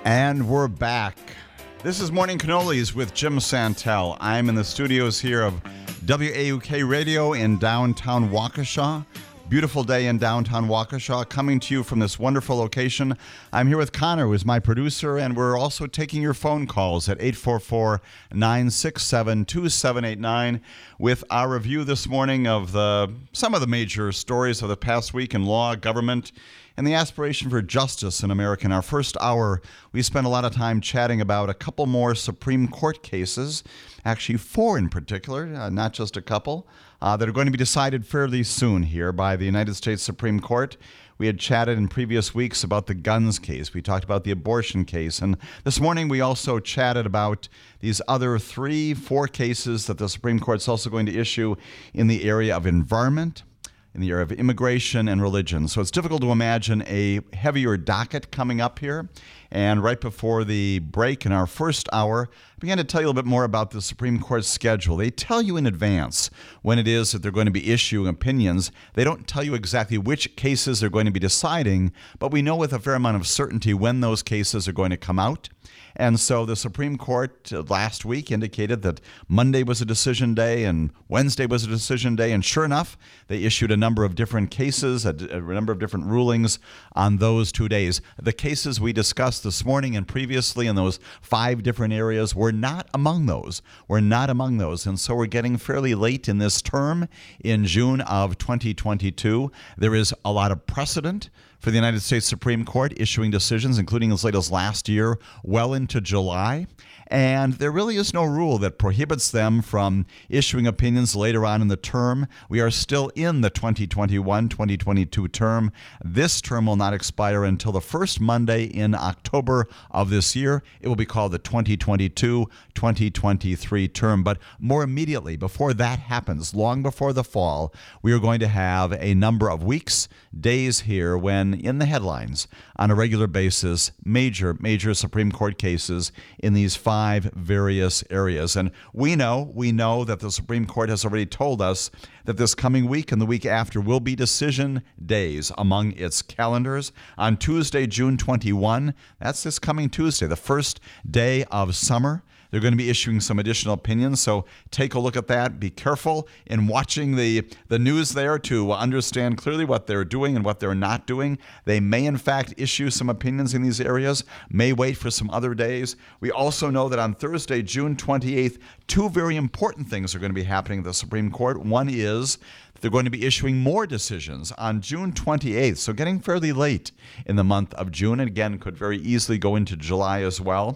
And we're back. This is Morning Cannolis with Jim Santel. I'm in the studios here of WAUK Radio in downtown Waukesha. Beautiful day in downtown Waukesha, coming to you from this wonderful location. I'm here with Connor, who is my producer, and we're also taking your phone calls at 844-967-2789 with our review this morning of some of the major stories of the past week in law, government, and the aspiration for justice in America. In our first hour, we spent a lot of time chatting about a couple more Supreme Court cases, actually 4 in particular, not just a couple, that are going to be decided fairly soon here by the United States Supreme Court. We had chatted in previous weeks about the guns case. We talked about the abortion case. And this morning we also chatted about these other 3-4 cases that the Supreme Court's also going to issue in the area of environment, in the area of immigration and religion. So it's difficult to imagine a heavier docket coming up here. And right before the break in our first hour, I began to tell you a little bit more about the Supreme Court's schedule. They tell you in advance when it is that they're going to be issuing opinions. They don't tell you exactly which cases they're going to be deciding, but we know with a fair amount of certainty when those cases are going to come out. And so the Supreme Court last week indicated that Monday was a decision day and Wednesday was a decision day. And sure enough, they issued a number of different cases, a number of different rulings on those 2 days. The cases we discussed this morning and previously in those 5 different areas were not among those. And so we're getting fairly late in this term in June of 2022. There is a lot of precedent for the United States Supreme Court issuing decisions, including as late as last year, well into July. And there really is no rule that prohibits them from issuing opinions later on in the term. We are still in the 2021-2022 term. This term will not expire until the first Monday in October of this year. It will be called the 2022-2023 term. But more immediately, before that happens, long before the fall, we are going to have a number of weeks, days here when in the headlines on a regular basis, major Supreme Court cases in these 5 various areas. And we know that the Supreme Court has already told us that this coming week and the week after will be decision days among its calendars. On Tuesday, June 21, that's this coming Tuesday, the first day of summer, they're going to be issuing some additional opinions, so take a look at that. Be careful in watching the news there to understand clearly what they're doing and what they're not doing. They may, in fact, issue some opinions in these areas, may wait for some other days. We also know that on Thursday, June 28th, 2 very important things are going to be happening at the Supreme Court. One is they're going to be issuing more decisions on June 28th, so getting fairly late in the month of June, and again, could very easily go into July as well.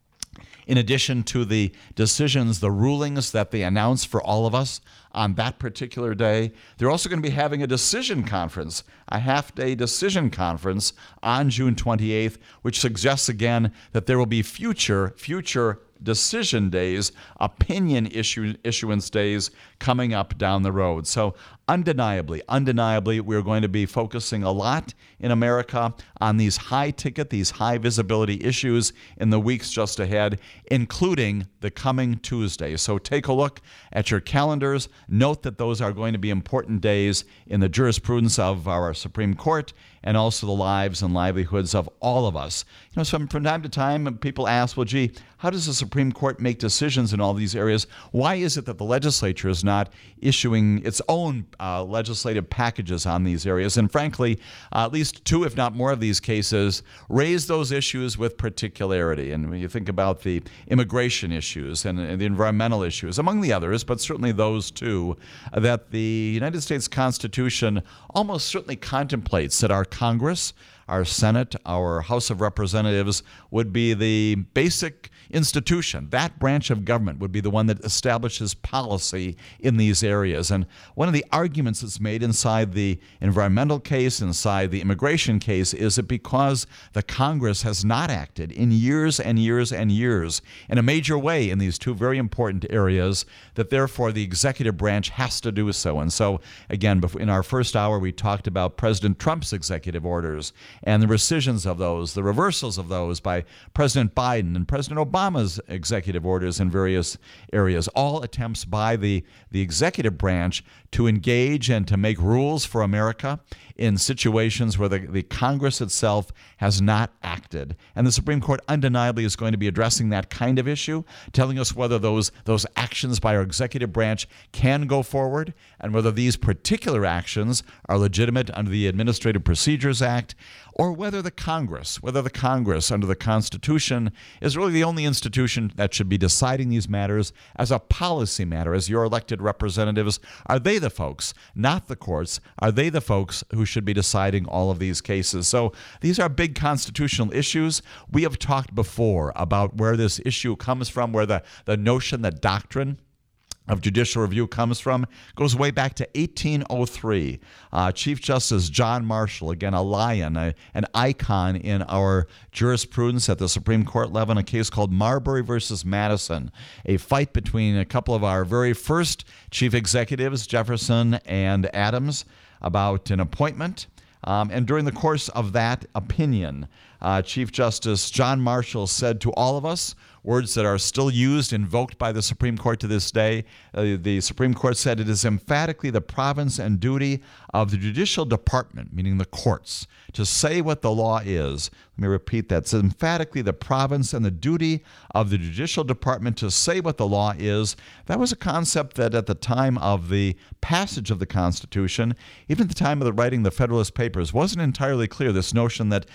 In addition to the decisions, the rulings that they announce for all of us on that particular day, they're also going to be having a decision conference, a half-day decision conference on June 28th, which suggests again that there will be future decision days, opinion issuance days coming up down the road. So undeniably, we're going to be focusing a lot in America on these high-ticket, these high-visibility issues in the weeks just ahead, including the coming Tuesday. So take a look at your calendars. Note that those are going to be important days in the jurisprudence of our Supreme Court and also the lives and livelihoods of all of us. So from time to time, people ask, well, gee, how does the Supreme Court make decisions in all these areas? Why is it that the legislature is not issuing its own legislative packages on these areas? And frankly, at least 2, if not more of these cases, raise those issues with particularity. And when you think about the immigration issues and the environmental issues, among the others, but certainly those 2, that the United States Constitution almost certainly contemplates that our Congress, our Senate, our House of Representatives would be the basic institution. That branch of government would be the one that establishes policy in these areas. And one of the arguments that's made inside the environmental case, inside the immigration case, is that because the Congress has not acted in years and years and years in a major way in these 2 very important areas, that therefore the executive branch has to do so. And so, again, in our first hour, we talked about President Trump's executive orders and the rescissions of those, the reversals of those by President Biden and President Obama's executive orders in various areas, all attempts by the executive branch to engage and to make rules for America in situations where the Congress itself has not acted. And the Supreme Court undeniably is going to be addressing that kind of issue, telling us whether those actions by our executive branch can go forward and whether these particular actions are legitimate under the Administrative Procedures Act, or whether the Congress under the Constitution is really the only institution that should be deciding these matters as a policy matter, as your elected representatives. Are they the folks, not the courts? Are they the folks who should be deciding all of these cases? So these are big constitutional issues. We have talked before about where this issue comes from, where the notion, the doctrine of judicial review comes from. Goes way back to 1803. Chief Justice John Marshall, again a lion, an icon in our jurisprudence at the Supreme Court level, in a case called Marbury versus Madison, a fight between a couple of our very first chief executives, Jefferson and Adams, about an appointment. And during the course of that opinion, Chief Justice John Marshall said to all of us, words that are still used, invoked by the Supreme Court to this day. The Supreme Court said it is emphatically the province and duty of the judicial department, meaning the courts, to say what the law is. Let me repeat that. It's emphatically the province and the duty of the judicial department to say what the law is. That was a concept that at the time of the passage of the Constitution, even at the time of the writing of the Federalist Papers, wasn't entirely clear, this notion that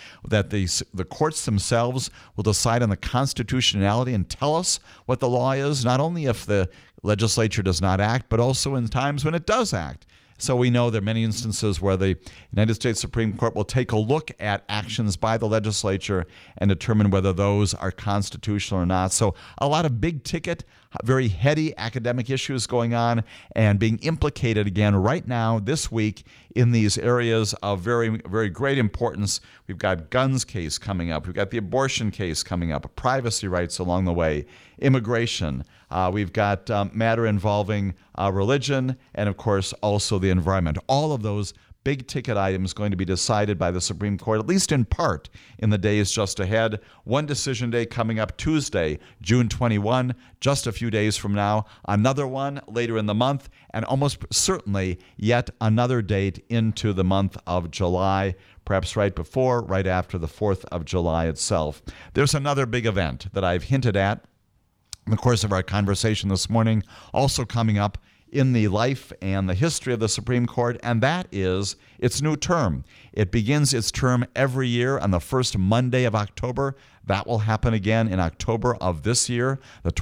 the courts themselves will decide on the constitutionality and tell us what the law is, not only if the legislature does not act, but also in times when it does act. So we know there are many instances where the United States Supreme Court will take a look at actions by the legislature and determine whether those are constitutional or not. So a lot of big ticket, very heady academic issues going on and being implicated again right now this week in these areas of very, very great importance. We've got guns case coming up. We've got the abortion case coming up, privacy rights along the way, immigration. We've got matter involving religion and, of course, also the environment. All of those big ticket items going to be decided by the Supreme Court, at least in part, in the days just ahead. One decision day coming up Tuesday, June 21, just a few days from now. Another one later in the month, and almost certainly yet another date into the month of July, perhaps right before, right after the 4th of July itself. There's another big event that I've hinted at in the course of our conversation this morning, also coming up in the life and the history of the Supreme Court, and that is its new term. It begins its term every year on the first Monday of October. That will happen again in October of this year, the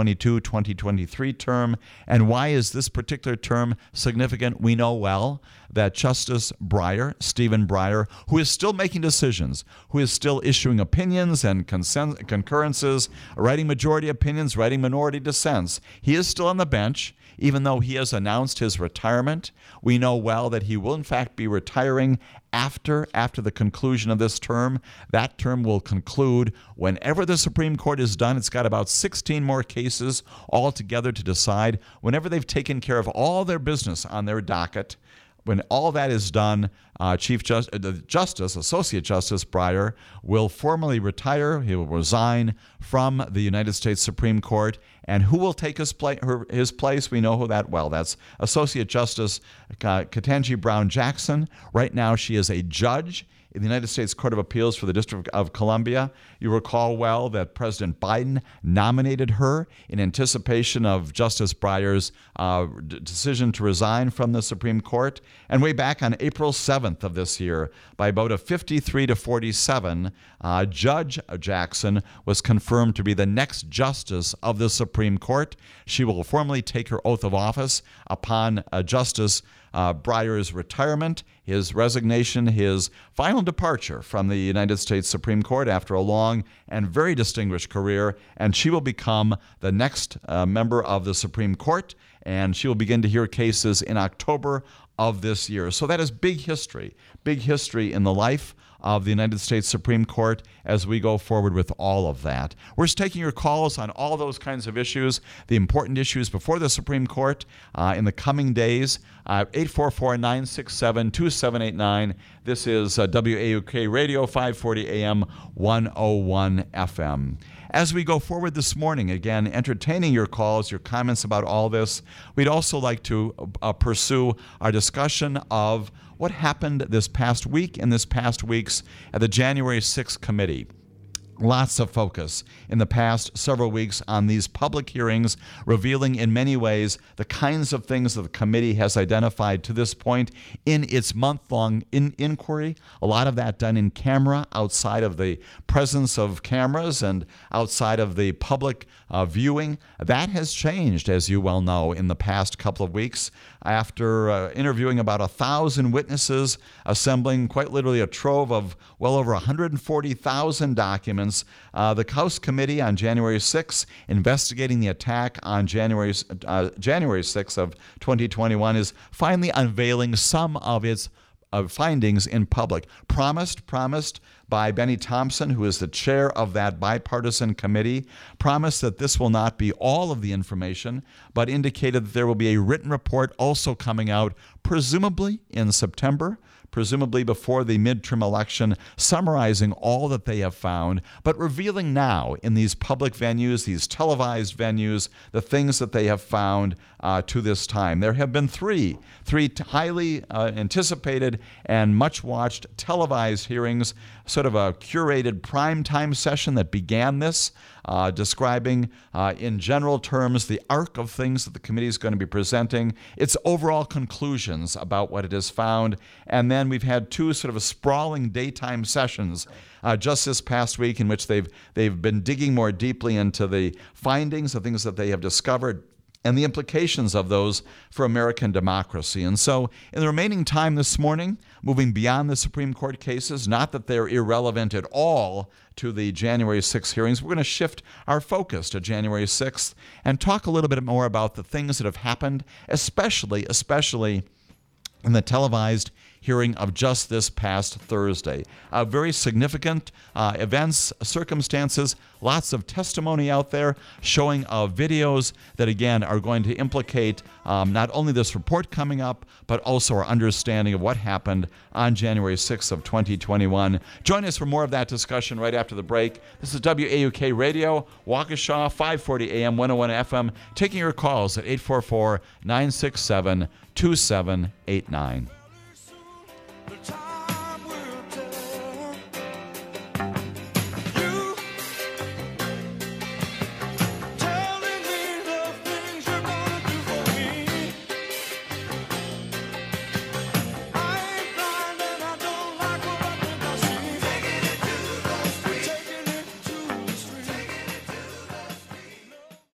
2022-2023 term. And why is this particular term significant? We know well that Justice Breyer, Stephen Breyer, who is still making decisions, who is still issuing opinions and concurrences, writing majority opinions, writing minority dissents, he is still on the bench. Even though he has announced his retirement, we know well that he will in fact be retiring after the conclusion of this term. That term will conclude whenever the Supreme Court is done. It's got about 16 more cases altogether to decide. Whenever they've taken care of all their business on their docket, when all that is done, Associate Justice Breyer will formally retire. He will resign from the United States Supreme Court. And who will take his place? We know who that well. That's Associate Justice Ketanji Brown Jackson. Right now, she is a judge in the United States Court of Appeals for the District of Columbia. You recall well that President Biden nominated her in anticipation of Justice Breyer's decision to resign from the Supreme Court. And way back on April 7th of this year, by a vote of 53-47, Judge Jackson was confirmed to be the next justice of the Supreme Court. She will formally take her oath of office upon Justice Breyer's retirement, his resignation, his final departure from the United States Supreme Court after a long and very distinguished career, and she will become the next member of the Supreme Court. and she will begin to hear cases in October of this year. So that is big history in the life of the United States Supreme Court as we go forward with all of that. We're just taking your calls on all those kinds of issues, the important issues before the Supreme Court in the coming days. 844-967-2789. This is WAUK Radio, 540 AM, 101 FM. As we go forward this morning, again, entertaining your calls, your comments about all this, we'd also like to pursue our discussion of what happened this past week and this past weeks at the January 6th committee. Lots of focus in the past several weeks on these public hearings, revealing in many ways the kinds of things that the committee has identified to this point in its month-long inquiry. A lot of that done in camera, outside of the presence of cameras and outside of the public viewing. That has changed, as you well know, in the past couple of weeks. After interviewing about 1,000 witnesses, assembling quite literally a trove of well over 140,000 documents, the House Committee on January 6th, investigating the attack on January 6th of 2021, is finally unveiling some of its findings in public. Promised by Benny Thompson, who is the chair of that bipartisan committee, promised that this will not be all of the information, but indicated that there will be a written report also coming out, presumably in September, presumably before the midterm election, summarizing all that they have found, but revealing now in these public venues, these televised venues, the things that they have found to this time. There have been three highly anticipated and much watched televised hearings, sort of a curated primetime session that began this, describing in general terms the arc of things that the committee is going to be presenting, its overall conclusions about what it has found, and then we've had two sort of sprawling daytime sessions just this past week in which they've been digging more deeply into the findings, the things that they have discovered, and the implications of those for American democracy. And so in the remaining time this morning, moving beyond the Supreme Court cases, not that they're irrelevant at all to the January 6th hearings, we're going to shift our focus to January 6th and talk a little bit more about the things that have happened, especially in the televised hearing of just this past Thursday. Very significant events, circumstances, lots of testimony out there showing videos that, again, are going to implicate not only this report coming up, but also our understanding of what happened on January 6th of 2021. Join us for more of that discussion right after the break. This is WAUK Radio, Waukesha, 540 AM, 101 FM, taking your calls at 844-967-2789.